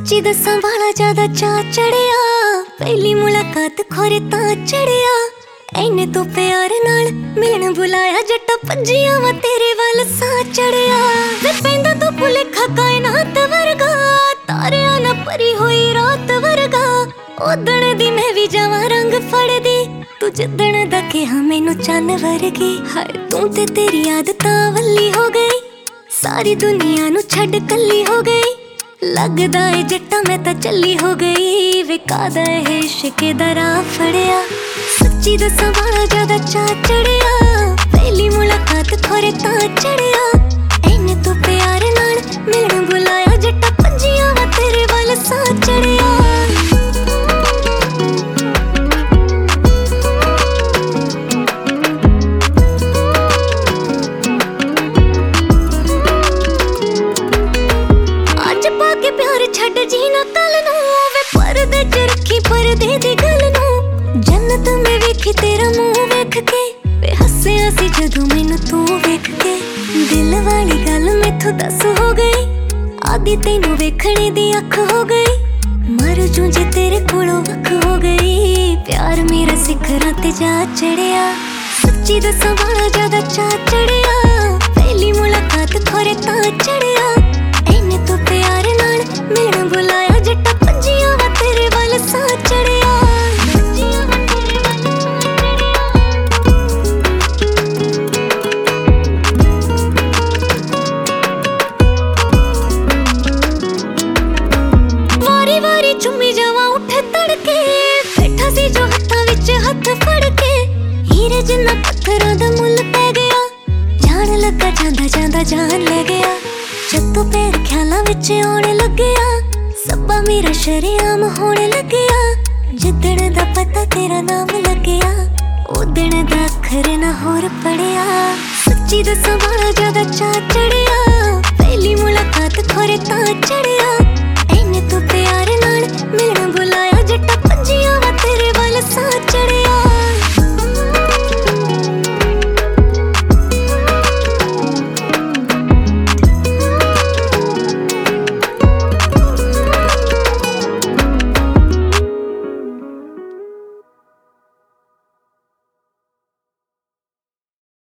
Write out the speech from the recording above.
सच्ची दसां वाला ज्यादा चा चढ़िया, पहली मुलाकात खोरे तां चढ़िया। इन्ने तो प्यार नाल मिलन बुलाया, जट्टा पंजियां वा तेरे वाल सा चढ़िया। वे पैंदा तो भुलेखा कायनात वर्गा, तारियां ना भरी होई रात वर्गा। उदण दी मैं भी जावां रंग फड़दी, तू जिदण दा किहा मैनू चन्न वर्गी। हाय तू ते तेरी आदतां वल्ली हो गई, सारी दुनिया नू छड्ड कल्ली हो गई। लगदा ए जट्टा मैं तां चली हो गई, वे कादा ए इश्क दा राह फड़िया। सच्ची दसां वाला ज्यादा चा चढ़िया, पहली मुलाकात खोरे तां चढ़िया। इन्ने तो प्यार नाल मिलन बुलाया, जट्टा पंजियां वा तेरे वाल सा चढ़िया। छड़ जी ना कल नू, वे परदे च रखी परदे दी गल नू। जन्नत में वेखी तेरा मुंह वेख के, वे हस्सिया सी जदों मैनू तू वेख के। दिल वाली गल मैथों दस हो गई, आदि तैनू वेखणे दी अख हो गई। मर जूं जे तेरे कोलों वख हो गई, प्यार मेरा सिखरां ते जा चढ़िया। सच्ची दसां वाला ज्यादा चा चढ़िया, पहली मुलाकात खोरे तां चढ़िया। इन्ने तो प्यार नाल मिलन बुलाया, जट्टा पंजियां वा तेरे वाल सा चढ़िया। वारी वारी चुम्मी जावां उठ तड़के, बैठा सी जो हत्थां विच हत्थ फड़ के। हीरे जिन्ना पत्थरां दा मुੱਲ पै गया, जान लगा जांदा जांदा जान ले गया। जदों पैर ख्यालां विच आउण लग्गिया, सब्बा मेरा शरेआम होण लग्गिया। जिदण दा पता तेरा नाम लग्गिया, उदण दा अखर ना होर पढ़िया। सच्ची दसां वाला ज्यादा चा चढ़िया, पहली मुलाकात